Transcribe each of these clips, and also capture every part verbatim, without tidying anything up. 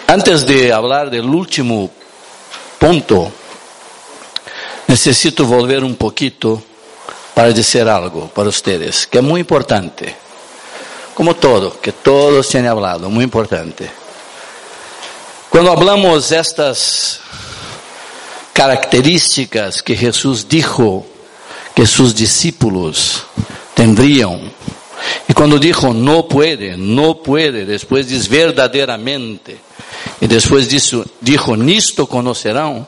Antes de hablar del último punto, necesito volver un poquito para decir algo para ustedes, que es muy importante. Como todo, que todos tienen hablado, muy importante. Cuando hablamos de estas características que Jesús dijo que sus discípulos tendrían, y cuando dijo no puede, no puede, después dice verdaderamente, y después dijo, dijo nisto conocerán.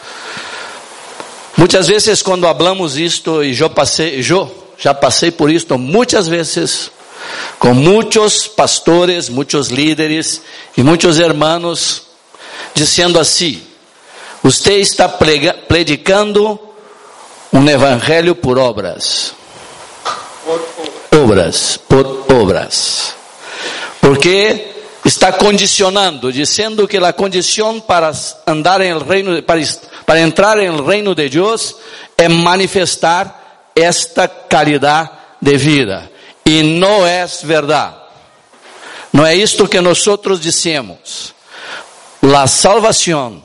Muchas veces cuando hablamos esto, y yo pasé, yo ya pasé por esto muchas veces, con muchos pastores, muchos líderes y muchos hermanos, diciendo así: usted está predicando un evangelio por obras. Obras, por obras. Porque está condicionando, diciendo que la condición para andar en el reino, para, para entrar en el reino de Dios es manifestar esta calidad de vida. Y no es verdad. No es esto que nosotros decimos. La salvación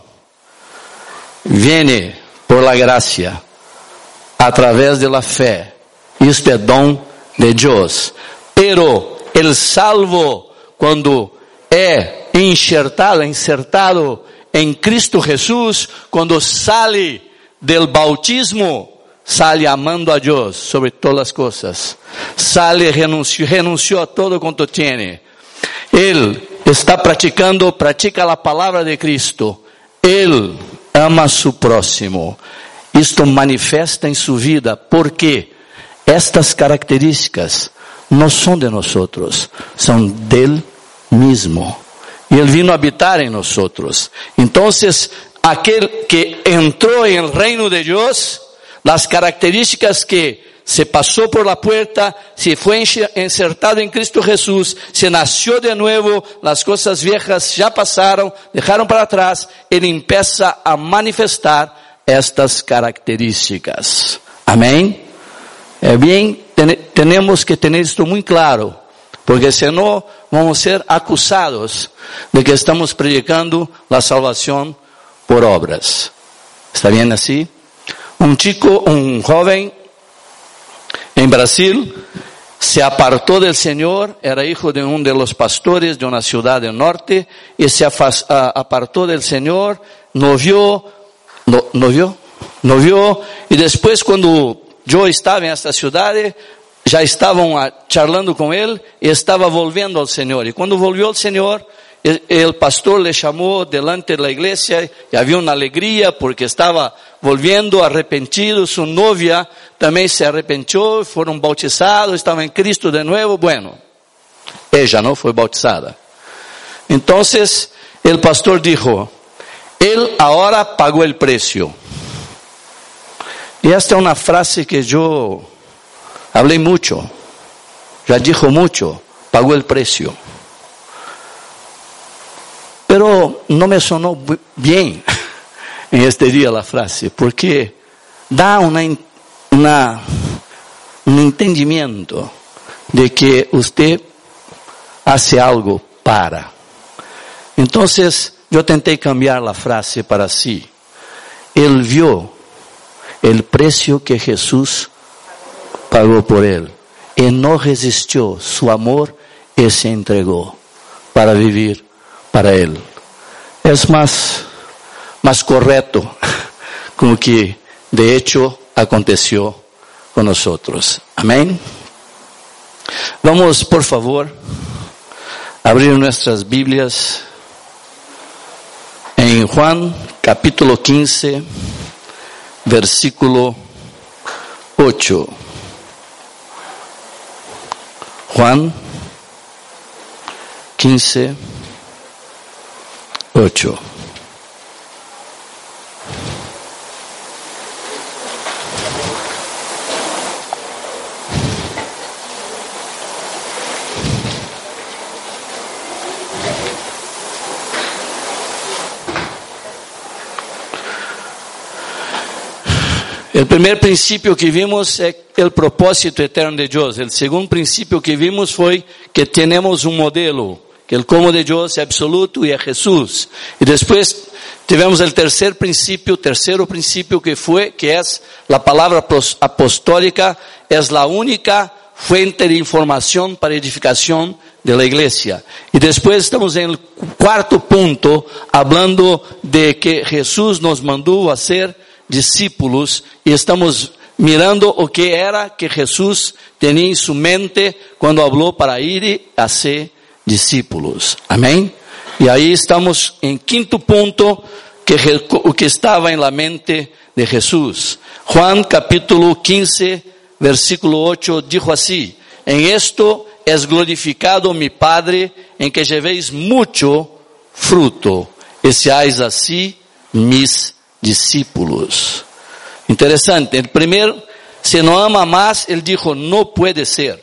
viene por la gracia, a través de la fe. Esto es don de Dios. Pero el salvo, cuando es insertado, insertado en Cristo Jesús, cuando sale del bautismo, sale amando a Dios sobre todas las cosas. Sale, renunció, renunció a todo cuanto tiene. Él está practicando, practica la palabra de Cristo. Él ama a su próximo. Esto manifiesta en su vida, porque estas características no son de nosotros, son del mismo. Y Él vino a habitar en nosotros. Entonces, aquel que entró en el reino de Dios, las características que se pasó por la puerta, se fue insertado en Cristo Jesús, se nació de nuevo, las cosas viejas ya pasaron, dejaron para atrás, Él empieza a manifestar estas características. Amén. Eh, bien, ten, tenemos que tener esto muy claro, porque si no vamos a ser acusados de que estamos predicando la salvación por obras. ¿Está bien así? Un chico, un joven en Brasil se apartó del Señor, era hijo de uno de los pastores de una ciudad del norte, y se afas, a, apartó del Señor, no vio, no, no vio, no vio, y después cuando yo estaba en esta ciudad, ya estaban charlando con él, y estaba volviendo al Señor, y cuando volvió al Señor, el, el pastor le llamó delante de la iglesia, y había una alegría porque estaba volviendo arrepentido, su novia también se arrepintió, fueron bautizados, estaban en Cristo de nuevo. Bueno, ella no fue bautizada. Entonces el pastor dijo: él ahora pagó el precio. Y esta es una frase que yo hablé mucho, ya dijo mucho, pagó el precio. Pero no me sonó bien en este día la frase, porque da una, una, un entendimiento de que usted hace algo para. Entonces yo intenté cambiar la frase para sí. Él vio el precio que Jesús pagó por él, y no resistió su amor y se entregó para vivir para él. Es más más correcto, como que de hecho aconteció con nosotros. Amén. Vamos, por favor, a abrir nuestras Biblias en Juan capítulo quince, versículo ocho. Juan quince, ocho. El primer principio que vimos es el propósito eterno de Dios. El segundo principio que vimos fue que tenemos un modelo que el como de Dios es absoluto y es Jesús. Y después tivemos el tercer principio, tercero principio que fue, que es la palabra apostólica, es la única fuente de información para edificación de la iglesia. Y después estamos en el cuarto punto, hablando de que Jesús nos mandó a ser discípulos, y estamos mirando o que era que Jesús tenía en su mente cuando habló para ir a ser discípulos. Amén. Y ahí estamos en quinto punto, que o que estaba en la mente de Jesús. Juan capítulo quince, versículo ocho, dijo así: en esto es glorificado mi Padre, en que llevéis mucho fruto, y seáis así mis discípulos. Interesante. El primero, si no ama más, él dijo, no puede ser.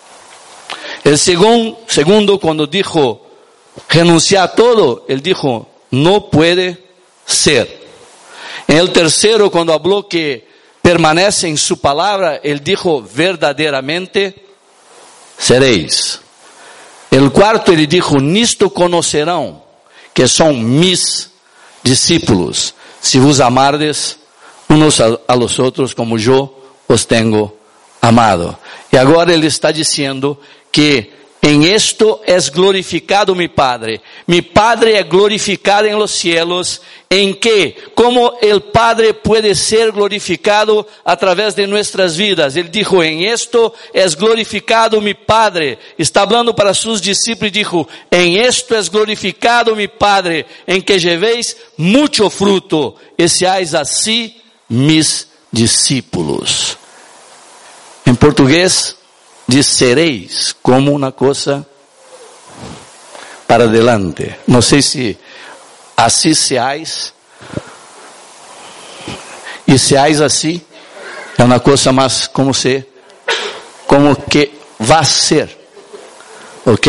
El segundo, segundo cuando dijo, renunciar a todo, él dijo, no puede ser. En el tercero, cuando habló que permanece en su palabra, él dijo, verdaderamente seréis. El cuarto, él dijo, nisto conocerán que son mis discípulos, si vos amardes unos a, a los otros como yo os tengo amado. Y ahora él está diciendo que en esto es glorificado mi Padre. Mi Padre es glorificado en los cielos. ¿En qué? ¿Cómo el Padre puede ser glorificado a través de nuestras vidas? Él dijo, en esto es glorificado mi Padre. Está hablando para sus discípulos y dijo, en esto es glorificado mi Padre, en que llevéis mucho fruto y seáis así mis discípulos. En portugués, diz seréis como una cosa para adelante. No sé si así seáis. Y seáis así, es una cosa más como se, como que va a ser. Ok.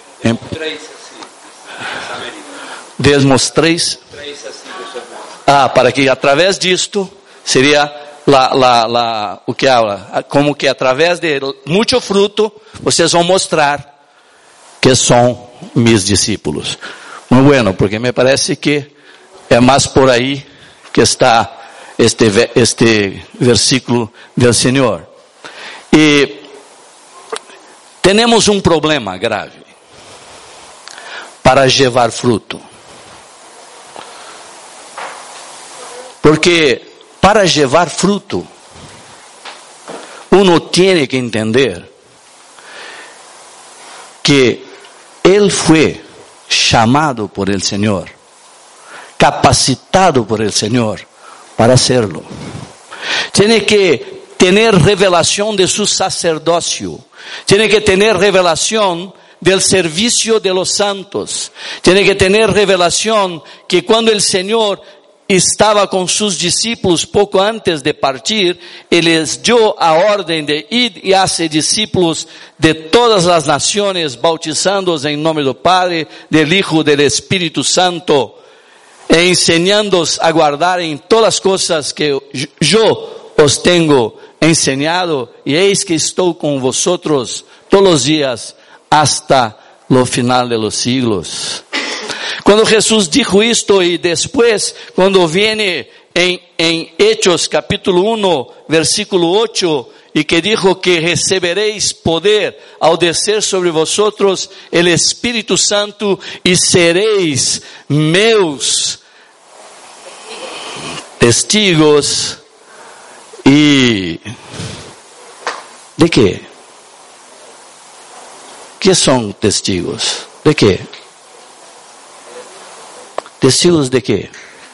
Desmostréis. Ah, para que através disto seria La, la, la, o que habla, como que através de muito fruto, vocês vão mostrar que são mis discípulos. Muy bueno, porque me parece que é mais por aí que está este, este versículo del Senhor. E temos um problema grave para levar fruto. Porque para llevar fruto, uno tiene que entender que él fue llamado por el Señor, capacitado por el Señor para hacerlo. Tiene que tener revelación de su sacerdocio, tiene que tener revelación del servicio de los santos, tiene que tener revelación que cuando el Señor estaba con sus discípulos poco antes de partir, Él les dio a orden de ir y hacer discípulos de todas las naciones, bautizándolos en nombre del Padre, del Hijo, del Espíritu Santo, e enseñándoos a guardar en todas las cosas que yo os tengo enseñado, y eis que estoy con vosotros todos los días hasta lo final de los siglos. Cuando Jesús dijo esto y después, cuando viene en, en Hechos capítulo uno, versículo ocho, y que dijo que recibiréis poder al descer sobre vosotros el Espíritu Santo y seréis meus testigos. ¿Y de qué? ¿Qué son testigos? ¿De qué? ¿Testigos de qué?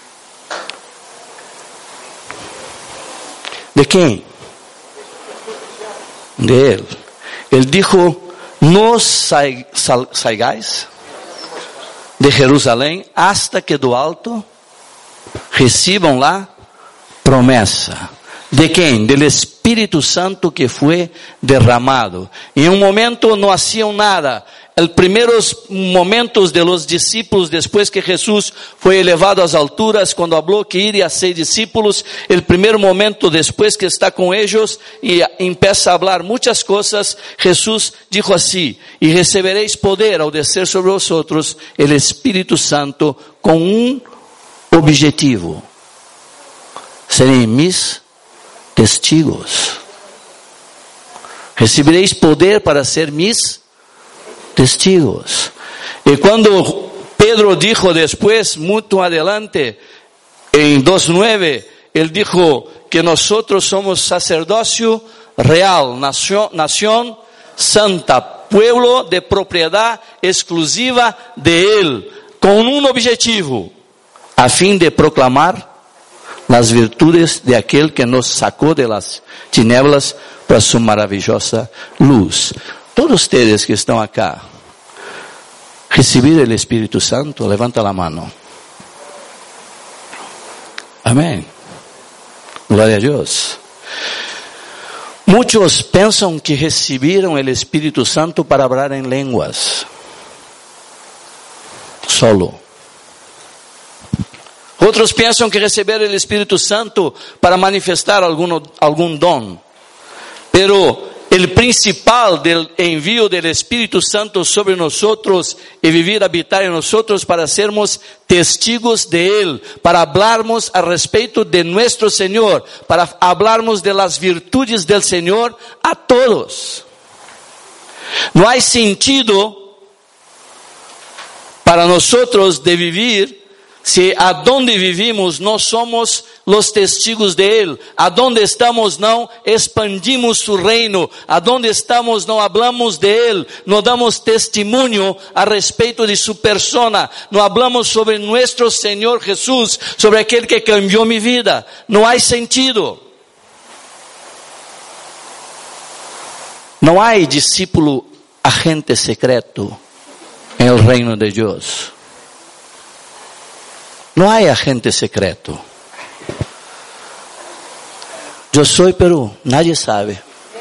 ¿De quién? De Él. Él dijo, no os salgáis de Jerusalén hasta que do alto reciban la promesa. ¿De quién? Del Espíritu Santo que fue derramado. En un momento no hacían nada. los primeros momentos de los discípulos después que Jesús fue elevado a las alturas, cuando habló que iría a ser discípulos, el primer momento después que está con ellos y empieza a hablar muchas cosas, Jesús dijo así: y recibiréis poder al descer sobre vosotros el Espíritu Santo, con un objetivo: seréis mis testigos. Recibiréis poder para ser mis testigos. Y cuando Pedro dijo después, mucho adelante, en dos nueve, él dijo que nosotros somos sacerdocio real, nación, nación santa, pueblo de propiedad exclusiva de él, con un objetivo, a fin de proclamar las virtudes de aquel que nos sacó de las tinieblas para su maravillosa luz. Todos ustedes que están acá, recibir el Espíritu Santo, levanta la mano. Amén. Gloria a Dios. Muchos piensan que recibieron el Espíritu Santo para hablar en lenguas. Solo. Otros piensan que recibir el Espíritu Santo para manifestar alguno, algún don. Pero el principal del envío del Espíritu Santo sobre nosotros y vivir, habitar en nosotros para sermos testigos de Él, para hablarnos al respecto de nuestro Señor, para hablarnos de las virtudes del Señor a todos. No hay sentido para nosotros de vivir si a donde vivimos no somos los testigos de Él, a donde estamos no expandimos su reino, a donde estamos no hablamos de Él, no damos testimonio a respecto de su persona, no hablamos sobre nuestro Señor Jesús, sobre aquel que cambió mi vida. No hay sentido. No hay discípulo agente secreto en el reino de Dios. No hay agente secreto. Yo soy Perú, nadie sabe.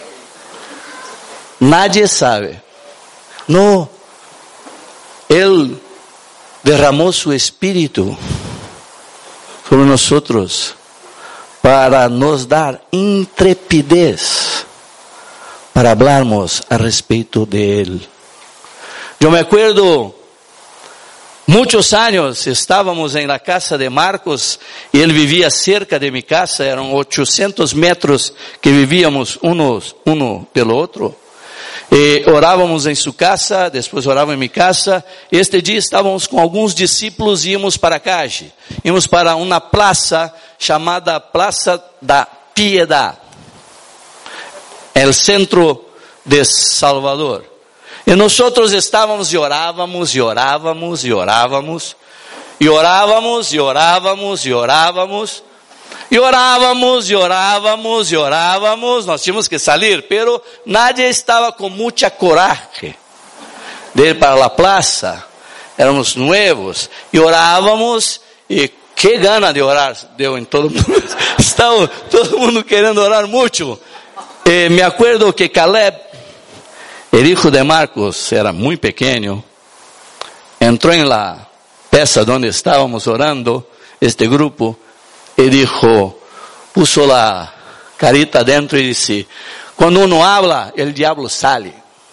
Nadie sabe. No, Él derramó su espíritu sobre nosotros para nos dar intrepidez para hablarnos a respecto de Él. Yo me acuerdo, muchos años estábamos en la casa de Marcos y él vivía cerca de mi casa, eran ochocientos metros que vivíamos unos, uno del otro. Eh, orábamos en su casa, después oraba en mi casa. Este día estábamos con algunos discípulos y íbamos para calle. Íbamos para una plaza llamada Plaza da Piedad, el centro de Salvador. Y nosotros estábamos y orábamos y orábamos y orábamos y orábamos y orábamos y orábamos y orábamos y orábamos y orábamos. Nós tínhamos que salir, pero nadie estaba con mucha coraje de ir para la plaza. Éramos nuevos y orábamos y qué gana de orar deu en todo el mundo. Estaba todo el mundo queriendo orar mucho. Eh, me acuerdo que Caleb, el hijo de Marcos, era muy pequeño, entró en la pieza donde estábamos orando, este grupo, y dijo, puso la carita dentro y dice, cuando uno habla, el diablo sale.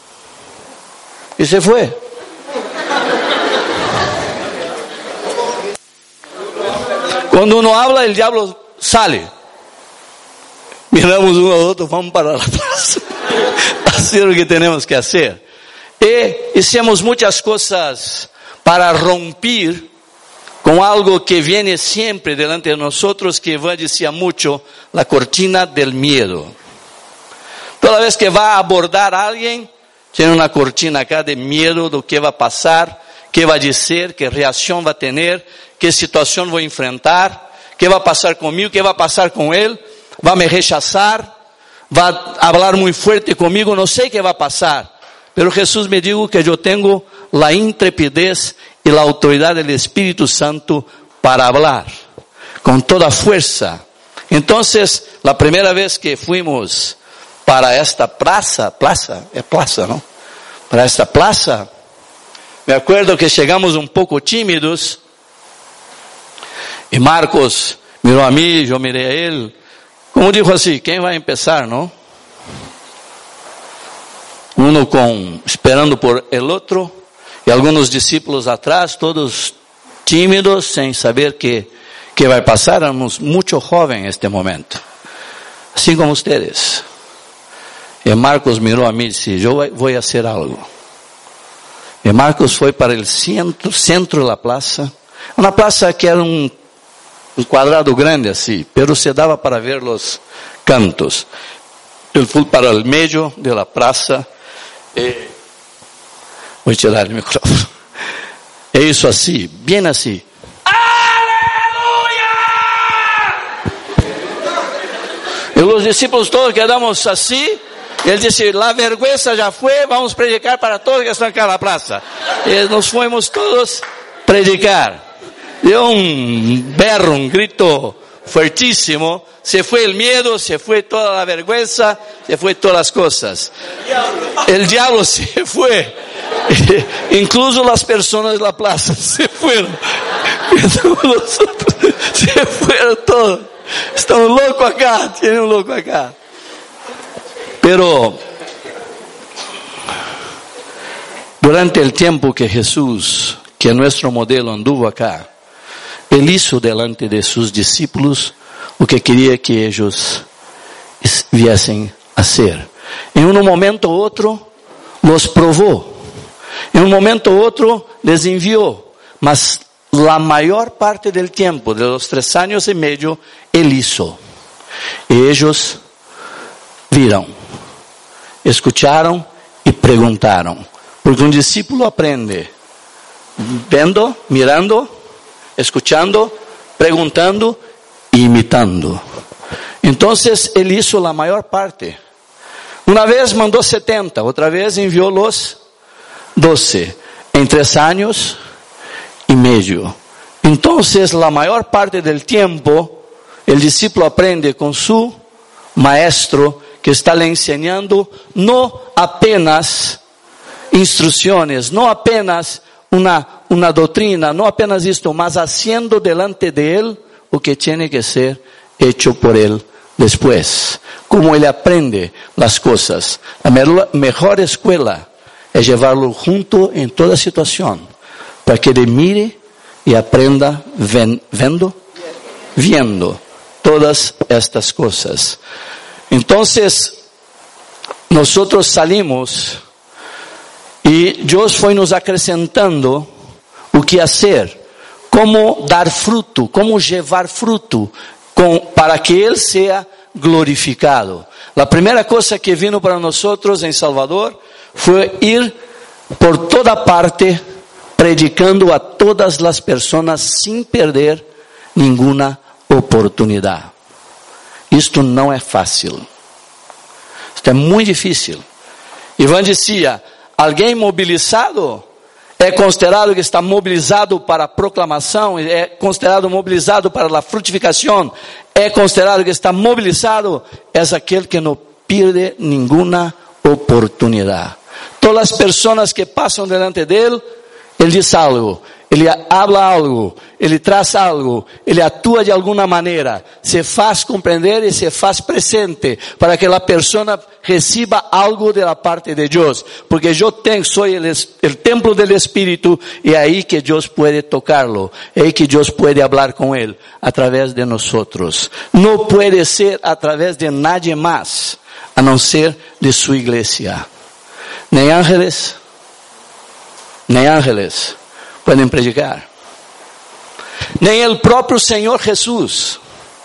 Y se fue. Cuando uno habla, el diablo sale. Miramos uno al otro, vamos para la plaza. Hacer lo que tenemos que hacer. Y hicimos muchas cosas para romper con algo que viene siempre delante de nosotros, que Iván decía mucho, la cortina del miedo. Toda vez que va a abordar a alguien, tiene una cortina acá de miedo de qué va a pasar, qué va a decir, qué reacción va a tener, qué situación voy a enfrentar, qué va a pasar conmigo, qué va a pasar con él, va a me rechazar, va a hablar muy fuerte conmigo, no sé qué va a pasar. Pero Jesús me dijo que yo tengo la intrepidez y la autoridad del Espíritu Santo para hablar con toda fuerza. Entonces, la primera vez que fuimos para esta plaza, plaza, es plaza, ¿no? Para esta plaza, Me acuerdo que llegamos un poco tímidos y Marcos miró a mí, yo miré a él. Como dijo así, ¿quién va a empezar, no? Uno con, esperando por el otro y algunos discípulos atrás, todos tímidos, sin saber qué, qué va a pasar. Éramos mucho jóvenes en este momento, así como ustedes. Y Marcos miró a mí y dice, yo voy a hacer algo. Y Marcos fue para el centro, centro de la plaza, una plaza que era un, un cuadrado grande así, pero se daba para ver los cantos. Él fue para el medio de la plaza, eh, voy a tirar el micrófono, e hizo así, bien así. ¡Aleluya! Y los discípulos todos quedamos así. Y él dice, la vergüenza ya fue, vamos a predicar para todos que están acá en la plaza. Y nos fuimos todos a predicar. Dio un berro, un grito fuertísimo. Se fue el miedo, se fue toda la vergüenza, se fue todas las cosas. El diablo se fue. Incluso las personas de la plaza se fueron. Nosotros se fueron todos. Estamos locos acá, tiene un loco acá. Pero durante el tiempo que Jesús, que es nuestro modelo, anduvo acá, Él hizo delante de sus discípulos lo que quería que ellos viesen hacer. En un momento u otro los probó, en un momento u otro les envió, mas la mayor parte del tiempo, de los tres años y medio, Él hizo. Y ellos vieron, escucharon y preguntaron. Porque un discípulo aprende viendo, mirando, escuchando, preguntando e imitando. Entonces Él hizo la mayor parte. Una vez mandó setenta, otra vez envió los doce, en tres años y medio. Entonces la mayor parte del tiempo el discípulo aprende con su maestro, que está le enseñando no apenas instrucciones, no apenas una, una doctrina, no apenas esto, mas haciendo delante de él lo que tiene que ser hecho por él después. Como él aprende las cosas. La me- mejor escuela es llevarlo junto en toda situación, para que él mire y aprenda ven, vendo, viendo todas estas cosas. Entonces, nosotros salimos y Dios fue nos acrescentando o que hacer, cómo dar fruto, cómo llevar fruto con, para que Él sea glorificado. La primera cosa que vino para nosotros en Salvador fue ir por toda parte predicando a todas las personas sin perder ninguna oportunidad. Isto não é fácil. Isto é muito difícil. Ivan dizia, alguém mobilizado é considerado que está mobilizado para a proclamação, é considerado mobilizado para a frutificação, é considerado que está mobilizado, é aquele que não perde nenhuma oportunidade. Todas as pessoas que passam delante dele, ele diz algo, ele habla algo, ele traz algo, ele atua de alguma maneira, se faz compreender e se faz presente para que a pessoa receba algo da parte de Deus, porque eu tenho, sou o templo do Espírito e é aí que Deus pode tocá-lo, é aí que Deus pode falar com ele através de nós. Não pode ser através de nadie mais, a não ser de sua igreja. Nem ángeles, nem ángeles podem predicar. Nem o próprio Senhor Jesus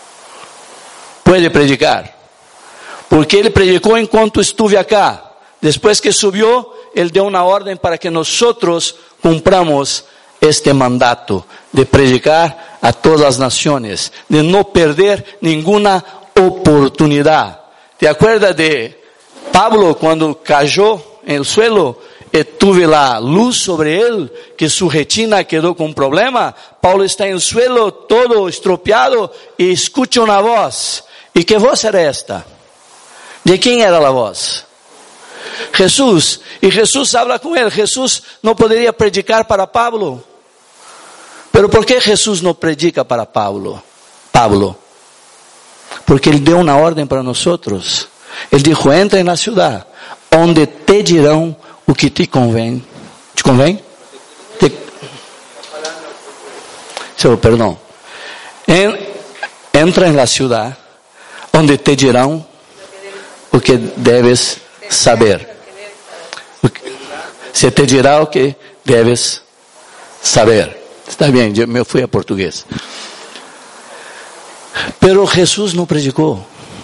pode predicar. Porque Ele predicou enquanto estive acá. Depois que subiu, Ele deu uma ordem para que nós cumpramos este mandato de predicar a todas as nações, de não perder nenhuma oportunidade. ¿Te acuerdas de Pablo quando cayó en el suelo? E tuve la luz sobre él, que su retina quedó con problema. Paulo está en el suelo todo estropeado y escucha una voz. ¿Y qué voz era esta? ¿De quién era la voz? Jesús. Y Jesús habla con él. Jesús no podría predicar para Pablo. Pero ¿por qué Jesús no predica para Pablo? Pablo. Porque Él dio una orden para nosotros. Él dijo, entra en la ciudad, donde te dirán o que te convém. ¿Te convém? Te... So, perdón. En, entra en la ciudad, donde te dirán o que debes saber. Se te dirá o que debes saber. Está bien, yo me fui a portugués. Pero Jesús no predicó.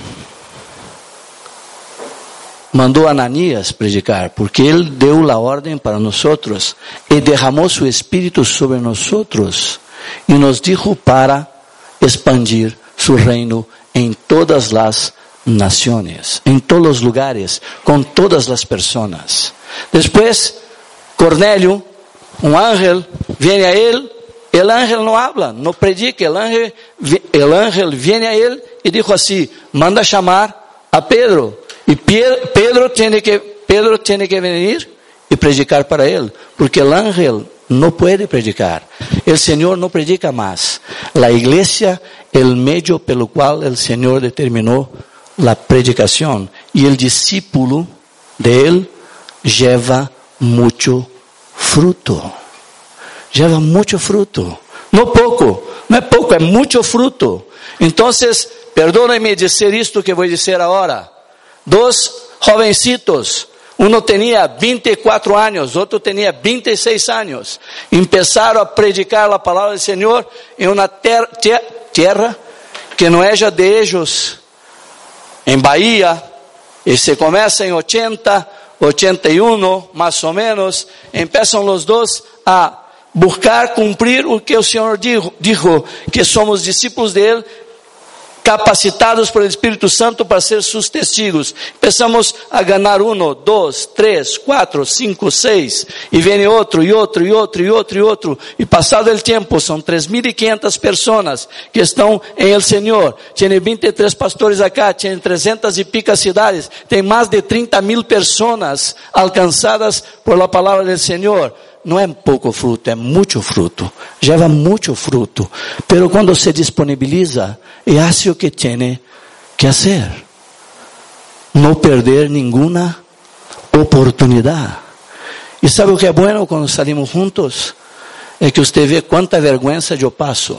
Mandó a Ananías predicar, porque Él dio la orden para nosotros y derramó su Espíritu sobre nosotros y nos dijo para expandir su reino en todas las naciones, en todos los lugares, con todas las personas. Después, Cornelio, un ángel, viene a él. El ángel no habla, no predica. El ángel, el ángel viene a él y dijo así, manda llamar a Pedro. Y Pedro tiene que, Pedro tiene que venir y predicar para él. Porque el ángel no puede predicar. El Señor no predica más. La iglesia, el medio pelo cual el Señor determinó la predicación. Y el discípulo de él lleva mucho fruto. Lleva mucho fruto. No poco, no es poco, es mucho fruto. Entonces, perdónenme decir esto que voy a decir ahora. Dos jovencitos, uno tenía veinticuatro años, otro tenía veintiséis años. Empezaron a predicar la palabra del Señor en una ter- ter- tierra que no era de ellos, en Bahía, y se comienza en ochenta, ochenta y uno, más o menos. Empiezan los dos a buscar cumprir o que o Senhor dijo, dijo, que somos discípulos de Él, capacitados por el Espíritu Santo para ser sus testigos. Empezamos a ganar uno, dos, tres, cuatro, cinco, seis, y viene otro, y otro, y otro, y otro, y otro, y pasado el tiempo, son tres mil y quinientas personas que están en el Señor. Tiene veintitrés pastores acá, tiene trescientas y pica ciudades, tem más de treinta mil personas alcanzadas por la palabra del Señor. No es poco fruto, es mucho fruto. Lleva mucho fruto. Pero cuando se disponibiliza y hace lo que tiene que hacer. No perder ninguna oportunidad. ¿Y sabe lo que es bueno cuando salimos juntos? Es que usted ve cuánta vergüenza yo paso.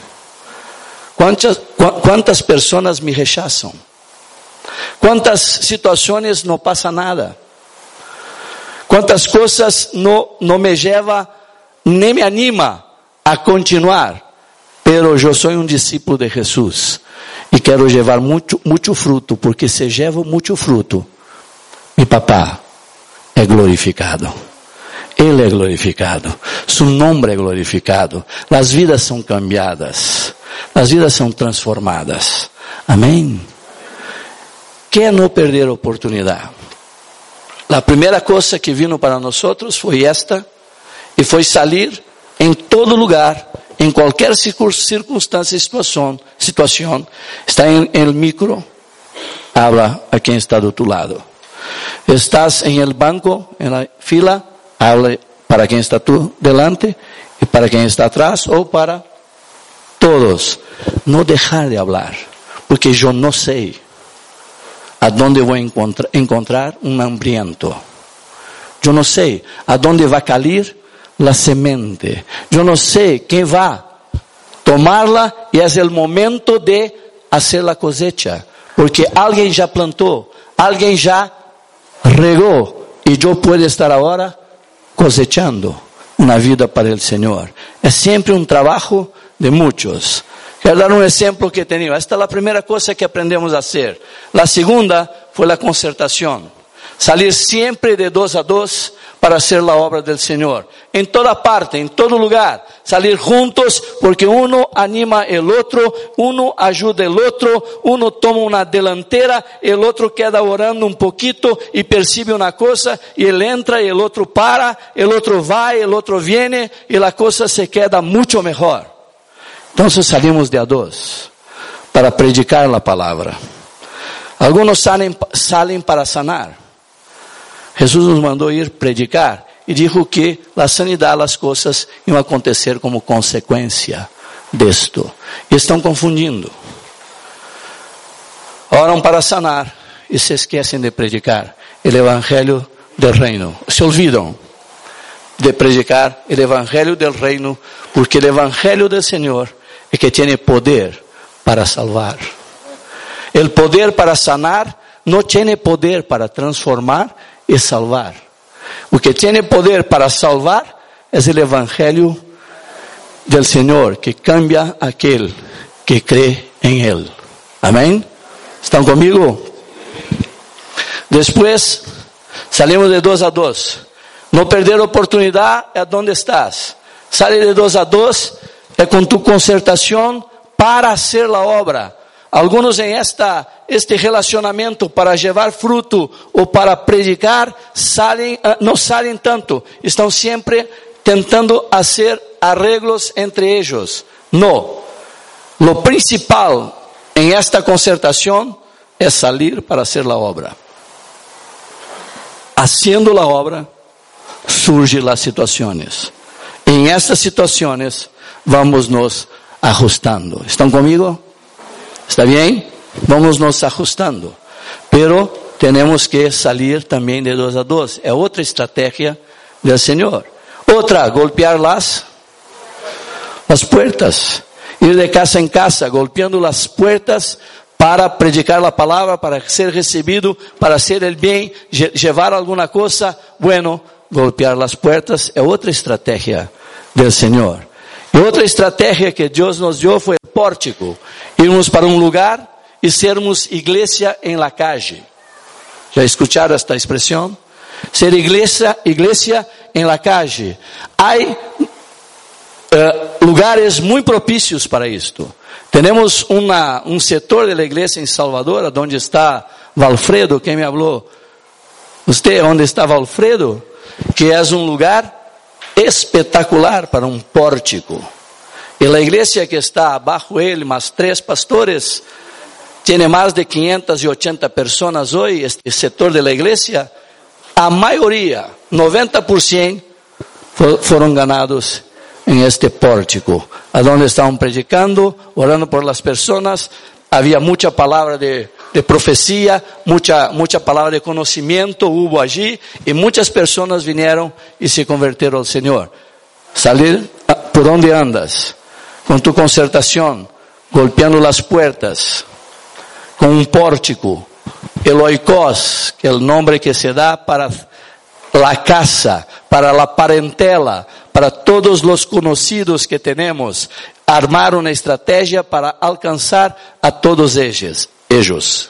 Cuántas, cu- cuántas personas me rechazan. Cuántas situaciones no pasa nada. Quantas coisas não, não me leva, nem me anima a continuar. Pero eu sou um discípulo de Jesus. E quero levar muito, muito fruto. Porque se levo muito fruto, mi papá é glorificado. Ele é glorificado. Su nome é glorificado. As vidas são cambiadas. As vidas são transformadas. Amém? Quer não perder a oportunidade? La primera cosa que vino para nosotros fue esta, y fue salir en todo lugar, en cualquier circunstancia, situación, situación. Está en el micro, habla a quien está de tu lado. Estás en el banco, en la fila, habla para quien está tú delante, y para quien está atrás, o para todos. No dejar de hablar, porque yo no sé a dónde voy a encontrar, encontrar un hambriento. Yo no sé a dónde va a caer la semente. Yo no sé quién va a tomarla y es el momento de hacer la cosecha. Porque alguien ya plantó, alguien ya regó y yo puedo estar ahora cosechando una vida para el Señor. Es siempre un trabajo de muchos. Quero dar um exemplo que tenho. Esta é a primeira coisa que aprendemos a hacer. A segunda foi a concertação. Salir sempre de dos a dos para hacer a obra del Senhor. Em toda parte, em todo lugar. Salir juntos porque uno anima el otro, uno ajuda el otro, uno toma uma delantera, el otro queda orando um poquito e percibe uma coisa, e ele entra, e el otro para, el otro vai, el otro viene, e a coisa se queda muito melhor. Então salimos de a dos para predicar a palavra. Alguns salen, salen para sanar. Jesús nos mandó ir predicar y dijo que la sanidad, las cosas iban a acontecer como consecuencia de esto. Y están confundiendo. Oran para sanar y se esquecen de predicar el evangelio del reino. Se olvidan de predicar el evangelio del reino, porque el evangelio del Señor es que tiene poder para salvar. El poder para sanar no tiene poder para transformar y salvar. O que tiene poder para salvar es el evangelio del Señor, que cambia a aquel que cree en Él. Amén. ¿Están conmigo? Después salimos de dos a dos. No perder oportunidad es donde estás. Sale de dos a dos es con tu concertación para hacer la obra. Algunos en esta, este relacionamiento para llevar fruto o para predicar salen, no salen tanto. Están siempre tentando hacer arreglos entre ellos. No. Lo principal en esta concertación es salir para hacer la obra. Haciendo la obra, surgen las situaciones. En estas situaciones vamos nos ajustando. ¿Están conmigo? ¿Está bien? Vamos nos ajustando. Pero tenemos que salir también de dos a dos. Es otra estrategia del Señor. Otra, golpear las, las puertas. Ir de casa en casa, golpeando las puertas para predicar la palabra, para ser recibido, para hacer el bien, llevar alguna cosa. Bueno, golpear las puertas es otra estrategia del Señor. Y otra estrategia que Dios nos dio fue el pórtico. Irmos para un lugar y sermos iglesia en la calle. ¿Ya escucharon esta expresión? Ser iglesia, iglesia en la calle. Hay uh, lugares muy propicios para esto. Tenemos una, un sector de la iglesia en Salvador, donde está Valfredo. ¿Quién me habló? ¿Usted dónde está Valfredo? Que es un lugar espectacular para un pórtico. Y la iglesia que está bajo él, más tres pastores, tiene más de quinientas ochenta personas hoy. Este sector de la iglesia, a mayoría, noventa por ciento, fueron ganados en este pórtico, a donde estaban predicando, orando por las personas. Había mucha palabra de, de profecía, mucha, mucha palabra de conocimiento hubo allí, y muchas personas vinieron y se convirtieron al Señor. Salir, ¿por dónde andas? Con tu concertación, golpeando las puertas, con un pórtico, el oikos, que es el nombre que se da para la casa, para la parentela, para todos los conocidos que tenemos, armar una estrategia para alcanzar a todos ellos. ellos.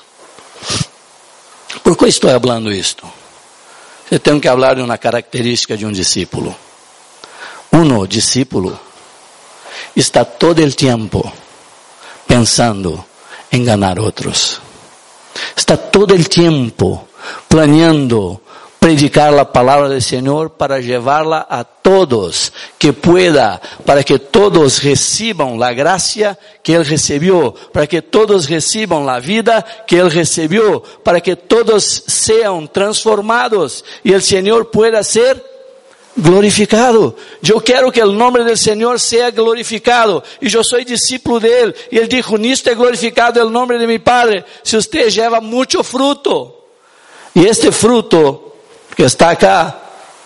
¿Por qué estoy hablando esto? Yo tengo que hablar de una característica de un discípulo. Uno, discípulo, está todo el tiempo pensando en ganar otros. Está todo el tiempo planeando predicar la palabra del Señor para llevarla a todos, que pueda, para que todos reciban la gracia que Él recibió, para que todos reciban la vida que Él recibió, para que todos sean transformados y el Señor pueda ser glorificado. Yo quiero que el nombre del Señor sea glorificado, y yo soy discípulo de Él, y Él dijo: nisto es glorificado el nombre de mi Padre, si usted lleva mucho fruto. Y este fruto que está acá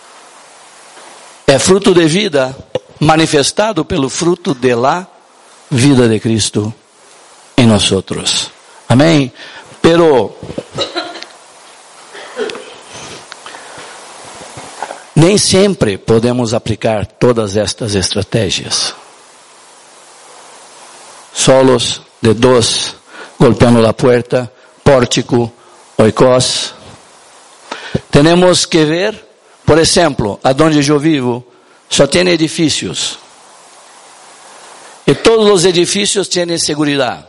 é fruto de vida manifestado pelo fruto de la vida de Cristo em nós. Amém? Pero nem sempre podemos aplicar todas estas estratégias. Solos, de dos, golpeando la puerta, pórtico, oikos. Temos que ver, por exemplo, aonde eu vivo, só tem edifícios. E todos os edifícios têm segurança.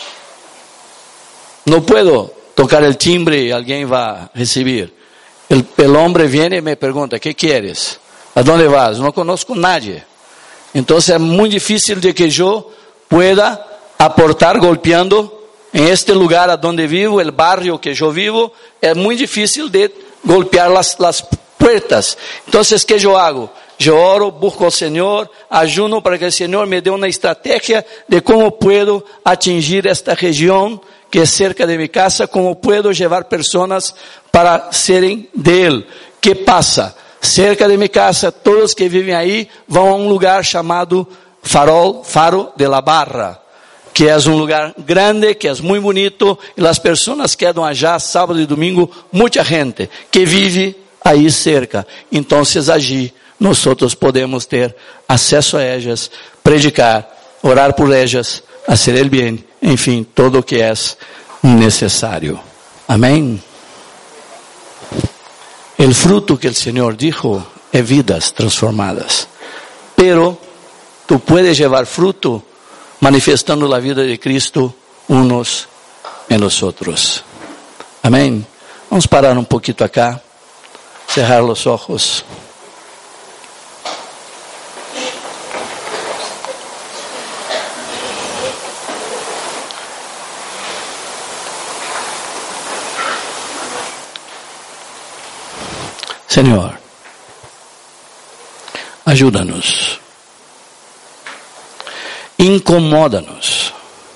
Não posso tocar o timbre e alguém vai receber. El, el hombre viene e me pergunta: ¿qué quieres? ¿A dónde vas? No conozco nadie. Entonces es muy difícil de que yo pueda aportar golpeando en este lugar a donde vivo, el barrio que yo vivo. Es muy difícil de golpear las, las puertas. Entonces, ¿qué yo hago? Yo oro, busco al Señor, ayuno para que el Señor me dé una estrategia de cómo puedo atingir esta región que es cerca de mi casa, cómo puedo llevar personas para serem de Él. ¿Qué pasa? Cerca de mi casa, todos que viven ahí van a un lugar chamado Farol, Faro de la Barra, que es un lugar grande, que es muy bonito, y las personas quedan allá sábado y domingo, mucha gente que vive ahí cerca. Entonces allí nosotros podemos ter acesso a ellas, predicar, orar por ellas, hacer el bien, en fin, todo lo que es necesario. Amén. El fruto que el Señor dijo es vidas transformadas. Pero tú puedes llevar fruto manifestando la vida de Cristo unos en los otros. Amén. Vamos parar un poquito acá, cerrar los ojos. Señor, ayúdanos, incomódanos,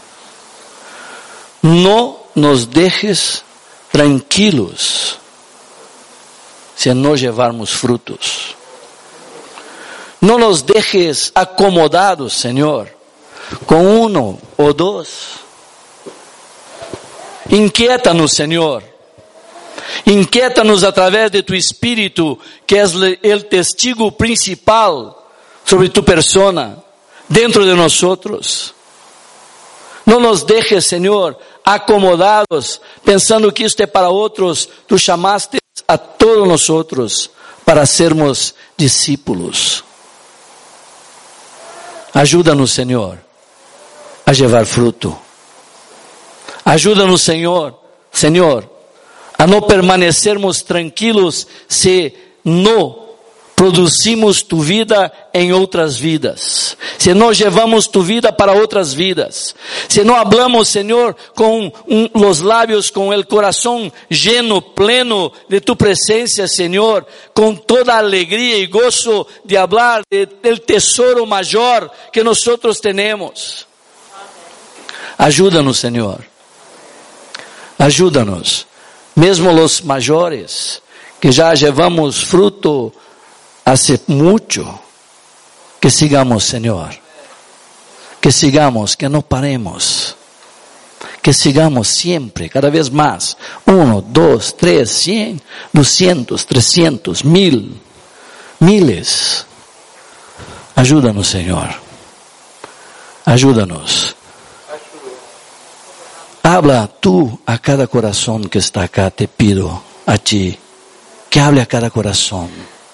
no nos dejes tranquilos si no llevarmos frutos. No nos dejes acomodados, Señor, con uno o dos. Inquiétanos, Señor. Inquieta-nos através de tu Espírito, que é o testigo principal sobre tu persona, dentro de nós. Não nos dejes, Senhor, acomodados, pensando que isto é para outros. Tu chamaste a todos nós para sermos discípulos. Ajuda-nos, Senhor, a levar fruto. Ajuda-nos, Senhor, Senhor, a não permanecermos tranquilos se não produzimos tu vida em outras vidas, se não levamos tu vida para outras vidas, se não hablamos, Senhor, com um, os lábios, com o coração lleno, pleno de tu presença, Senhor, com toda a alegria e gozo de hablar de, del tesouro maior que nós temos. Ajuda-nos, Senhor, ajuda-nos. Mesmo os maiores, que já levamos fruto hace mucho, que sigamos, Senhor, que sigamos, que não paremos, que sigamos sempre, cada vez mais, um, dois, três, cem, duzentos, trezentos, mil, miles. Ajuda-nos, Senhor, ajuda-nos. Habla tú a cada corazón que está acá, te pido a ti, que hable a cada corazón,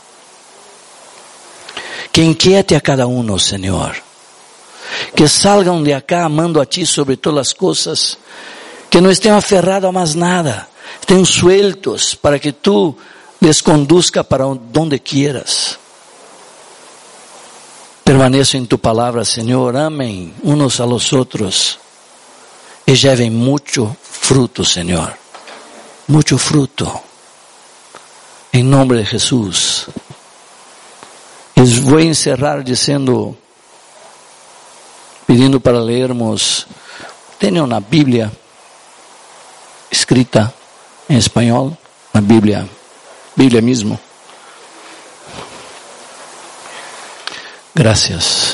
que inquiete a cada uno, Señor, que salgan de acá amando a ti sobre todas las cosas, que no estén aferrados a más nada, estén sueltos para que tú les conduzca para donde quieras. Permaneço en tu palabra, Señor, amen unos a los otros. E lleven mucho fruto, Señor. Mucho fruto. En nombre de Jesús. Les voy a encerrar diciendo, pidiendo para leermos. Tiene una Biblia escrita en español. Una Biblia. Biblia mismo. Gracias.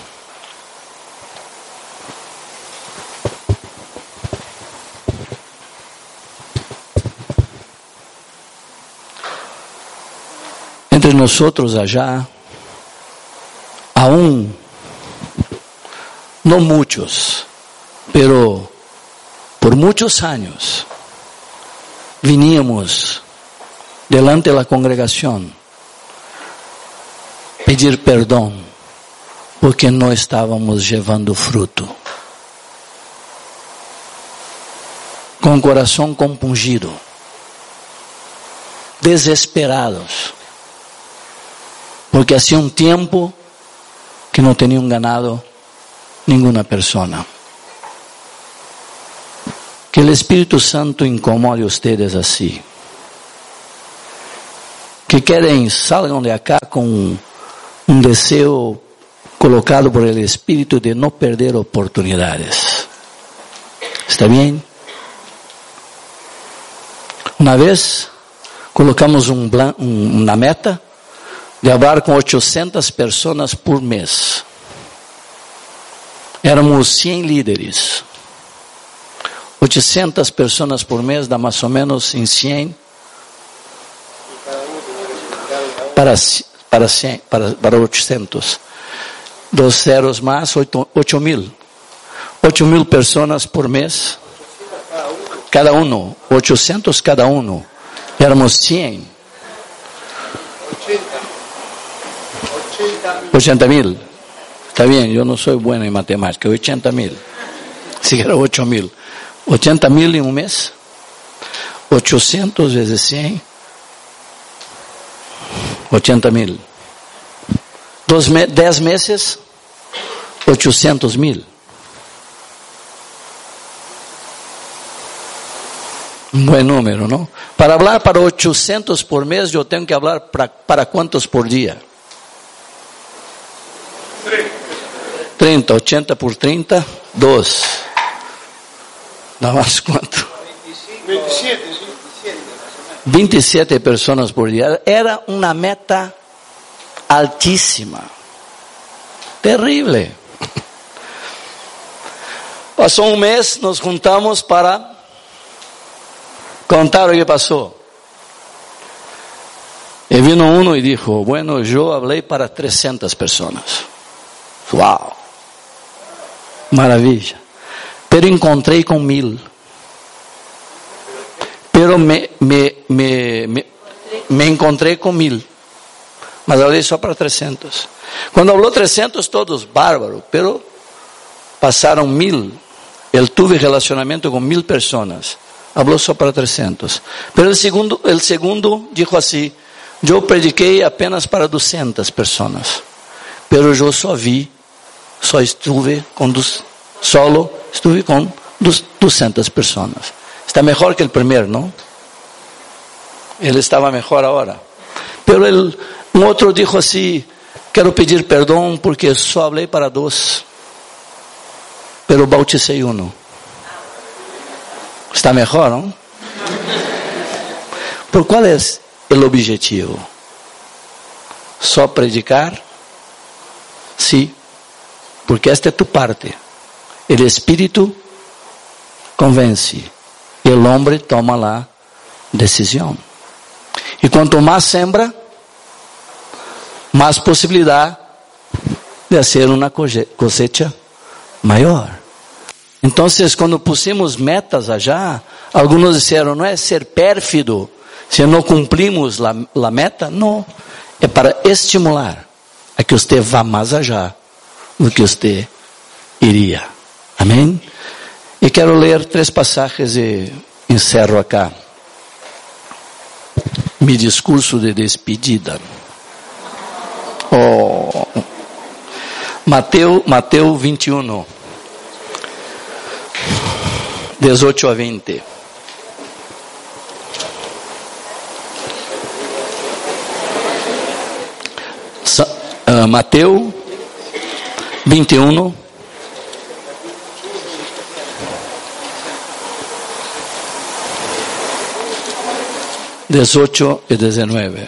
Entre nosotros allá, aún, no muchos, pero por muchos años, veníamos delante de la congregación, pedir perdón, porque no estábamos llevando fruto. Con corazón compungido, desesperados, porque hacía un tiempo que no tenían ganado ninguna persona. Que el Espíritu Santo incomode a ustedes así. que querem salgam de acá com um, um desejo colocado por el Espírito de não perder oportunidades. ¿Está bem? Uma vez colocamos um, um, uma meta de falar com oitocentas pessoas por mês. Éramos cem líderes. oitocentas pessoas por mês dá mais ou menos em cem para para cem, para para oitocentos. Dos zeros mais oito mil. oito mil pessoas por mês. Cada um, oitocentos cada um. Éramos cem. oitenta mil. Está bem, eu não sou bueno em matemática. oitenta mil. Se era oito mil. oitenta mil em um mês. oitocentos vezes cem. oitenta mil. Dos me, dez meses. oitocentos mil. Um bom número, não? Para falar para oitocentos por mês, eu tenho que falar para, para quantos por dia? trinta, oitenta por trinta, dois. Dá mais quanto? vinte e sete pessoas por dia. Era uma meta altíssima. Terrível. Passou um mês, nos juntamos para contar o que passou. E vino um e disse, bueno, eu falei para trezentas pessoas. Uau! Maravilha. Pero encontrei com mil. Pero me, me, me, me, me encontrei com mil. Mas falei só para trezentos. Quando falou trezentos, todos, bárbaro. Pero passaram mil. Eu tive relacionamento com mil pessoas. Falou só para trezentos. Pero o segundo, el segundo disse assim, eu prediquei apenas para duzentas pessoas. Pero eu só vi, só estive com, solo estive com duzentas pessoas. Está melhor que o primeiro, não? Ele estava melhor agora. Pero el, um outro disse assim, quero pedir perdão porque só falei para dois. Pero bauticei um. Está melhor, não? Por qual é o objetivo? Só predicar? Sim, porque esta é tu parte. O Espírito convence e o homem toma lá decisão. E quanto mais sembra, mais possibilidade de fazer uma cosecha maior. Então, quando pusimos metas allá, alguns disseram, não é ser pérfido, se não cumprimos a, a meta, não, é para estimular a que você vá mais allá do que você iria. Amém? E quero ler três passagens e encerro acá meu discurso de despedida. Oh, Mateus, Mateus vinte e um. dezoito a vinte. Uh, Mateus vinte e um. dezoito e dezenove.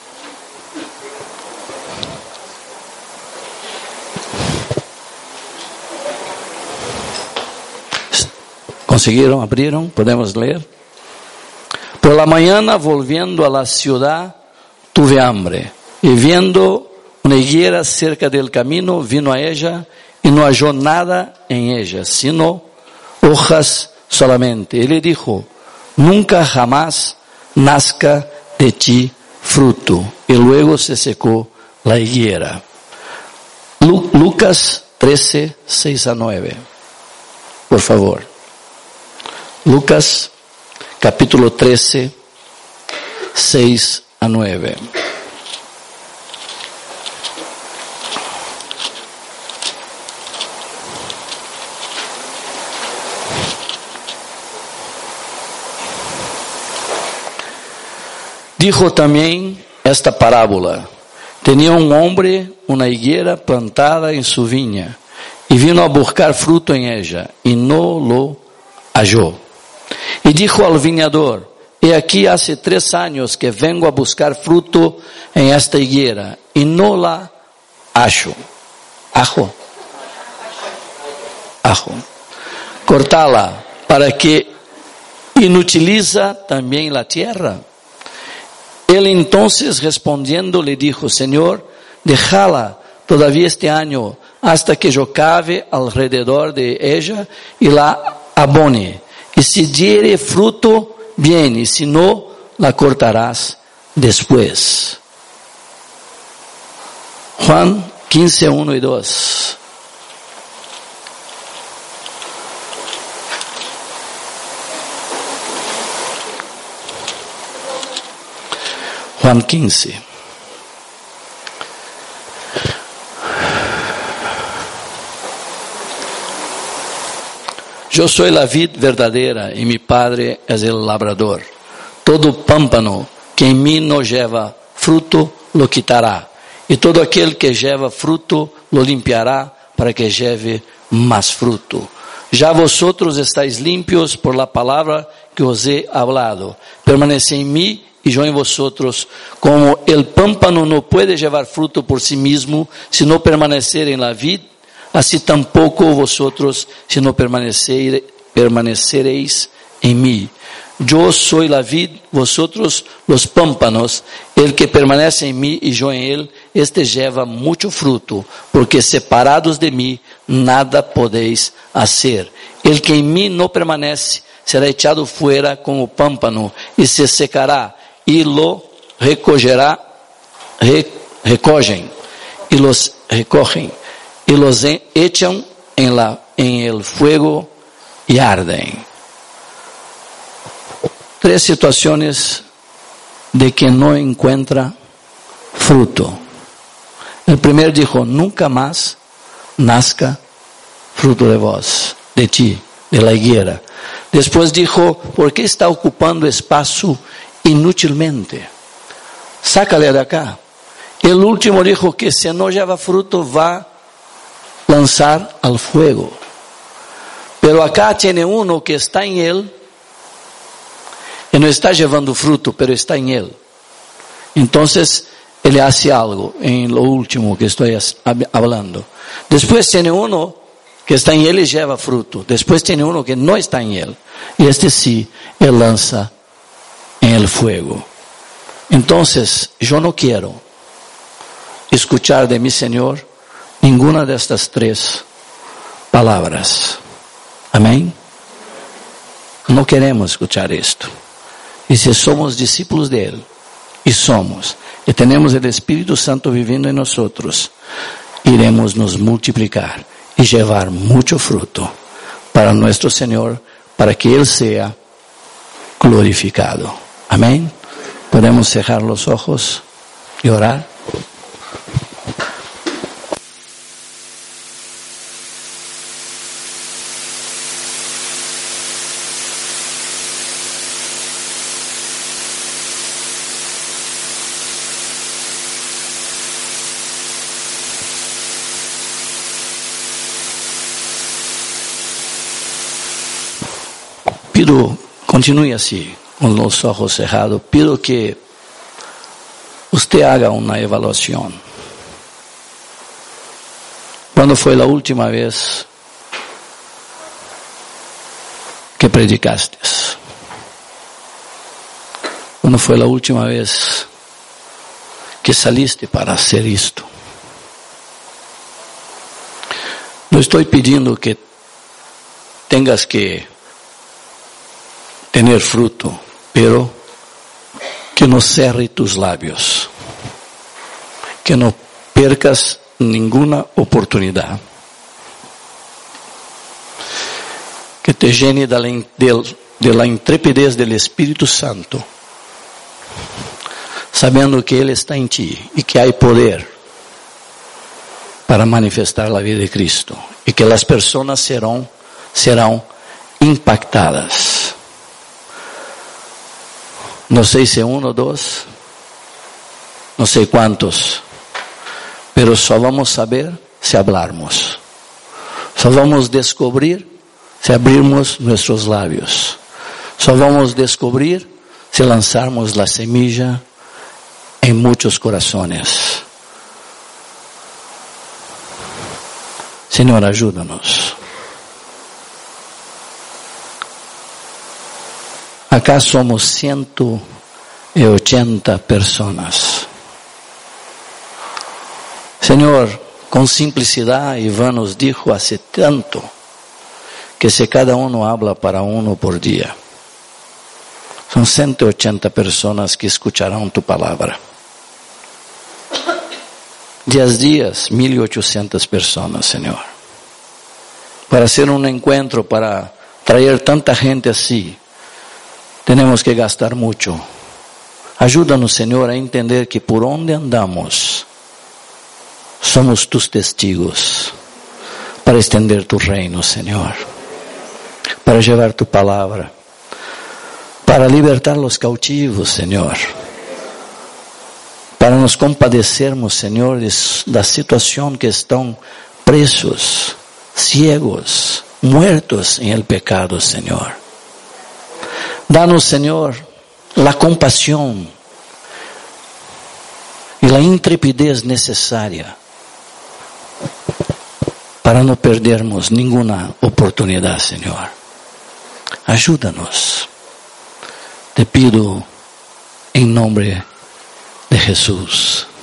¿Conseguiram? ¿Abriram? ¿Podemos ler? Por la mañana, volviendo a la ciudad, tuve hambre. Y viendo una higuera cerca del camino, vino a ella y no halló nada en ella, sino hojas solamente. Y le dijo, nunca jamás nazca de ti fruto. Y luego se secó la higuera. Lu- Lucas trece, seis a nueve. Por favor. Lucas, capítulo trece, seis a nueve. Dijo también esta parábola. Tenía un hombre una higuera plantada en su viña, y vino a buscar fruto en ella, y no lo halló. Y dijo al viñador: he aquí hace tres años que vengo a buscar fruto en esta higuera, y no la hallo. Ajo. Ajo. Cortala, para que inutiliza también la tierra. Él entonces respondiendo le dijo: Señor, déjala todavía este año, hasta que yo cave alrededor de ella y la abone. Y si diere fruto, bien, y si no, la cortarás después. Juan quince, uno y dos. Juan quince. Yo soy la vid verdadera y mi Padre es el labrador. Todo pámpano que en mí no lleva fruto lo quitará, y todo aquel que lleva fruto lo limpiará para que lleve más fruto. Ya vosotros estáis limpios por la palabra que os he hablado. Permaneced en mí y yo en vosotros. Como el pámpano no puede llevar fruto por sí mismo si no permanecer en la vid, así tampoco vosotros si no permanecer, permaneceréis en mí. Yo soy la vid, vosotros los pámpanos. El que permanece en mí y yo en él, este lleva mucho fruto, porque separados de mí nada podéis hacer. El que en mí no permanece será echado fuera como pámpano y se secará, y lo recogerá, re, recogen, y los recogen, y los echan en, la, en el fuego y arden. Tres situaciones de que no encuentra fruto. El primero dijo: nunca más nazca fruto de vos, de ti, de la higuera. Después dijo: ¿por qué está ocupando espacio inútilmente? Sácale de acá. El último dijo que si no lleva fruto va a lanzar al fuego. Pero acá tiene uno que está en él y no está llevando fruto, pero está en él. Entonces él hace algo en lo último que estoy hablando. Después tiene uno que está en él y lleva fruto. Después tiene uno que no está en él, y este sí, él lanza en el fuego. Entonces yo no quiero escuchar de mi Señor ninguna de estas tres palabras. Amén. No queremos escuchar esto. Y si somos discípulos de Él, y somos, y tenemos el Espíritu Santo viviendo en nosotros, iremos nos multiplicar y llevar mucho fruto para nuestro Señor, para que Él sea glorificado. Amén. Podemos cerrar los ojos y orar. Pido, continúe así, con los ojos cerrados. Pido que usted haga una evaluación. ¿Cuándo fue la última vez que predicaste? ¿Cuándo fue la última vez que saliste para hacer esto? No estoy pidiendo que tengas que tener fruto, pero que no cierre tus labios, que no percas ninguna oportunidad, que te llene de la, de, de la intrepidez del Espíritu Santo, sabiendo que Él está en ti y que hay poder para manifestar la vida de Cristo, y que las personas serán, serán impactadas. No sé si uno o dos. no sé cuántos, pero solo vamos a saber si hablarmos. Solo vamos a descubrir si abrirmos nuestros labios. Solo vamos a descubrir si lanzarmos la semilla en muchos corazones. Señor, ayúdanos. Acá somos ciento ochenta personas. Señor, con simplicidad, Iván nos dijo hace tanto que si cada uno habla para uno por día, son ciento ochenta personas que escucharán tu palabra. Diez días, mil y ochocientas personas, Señor. Para hacer un encuentro, para traer tanta gente así, tenemos que gastar mucho. Ayúdanos, Señor, a entender que por donde andamos, somos tus testigos para extender tu reino, Señor, para llevar tu palabra, para libertar los cautivos, Señor, para nos compadecermos, Señor, de la situación que están presos, ciegos, muertos en el pecado, Señor. Danos, Señor, la compasión y la intrepidez necesaria para no perdernos ninguna oportunidad, Señor. Ayúdanos. Te pido en nombre de Jesús.